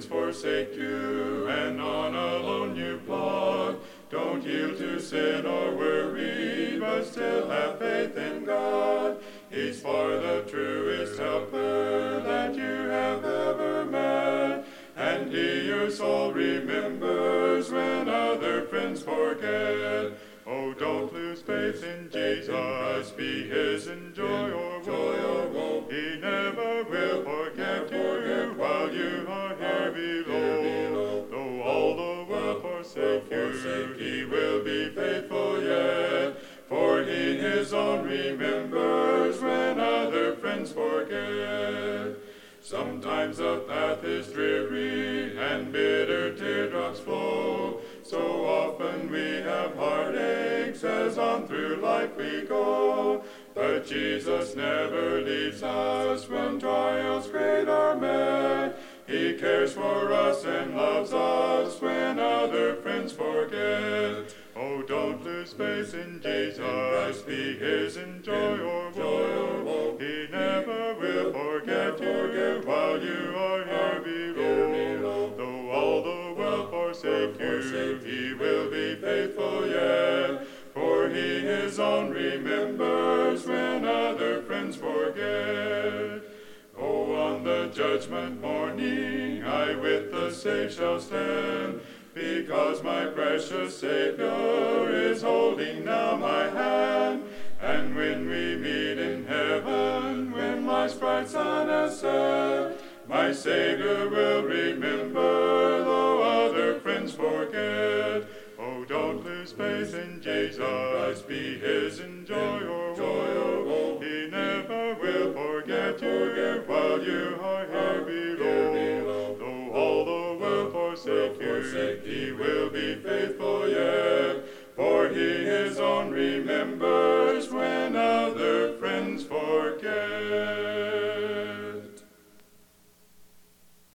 friends forsake you, and on alone you plod. Don't yield to sin or worry, but still have faith in God. He's far the truest helper that you have ever met, and He your soul remembers when other friends forget. Oh, don't lose faith in Jesus, be His in joy or woe. He never will forget you while you are here below. Though all the world forsake you, He will be faithful yet, for He His own remembers when other friends forget. Sometimes the path is dreary and bitter teardrops flow. So often we have heartaches as on through life we go. But Jesus never leaves us when trials great are met. He cares for us and loves us when other friends forget. Oh, don't lose faith in Jesus, be His in joy or woe. He never will forget you while you are here below. Though all the world forsake you, He will be faithful yet, for He His own remembers when other friends forget. Oh, on the judgment morning I with the saved shall stand, because my precious Savior is holding now my hand. And when we meet in heaven, when life's bright sun has set, my Savior will remember, though other friends forget. Oh, don't lose faith in Jesus, be His in joy or woe. He never will forget you while you are here below. Though all the world forsake you, He will be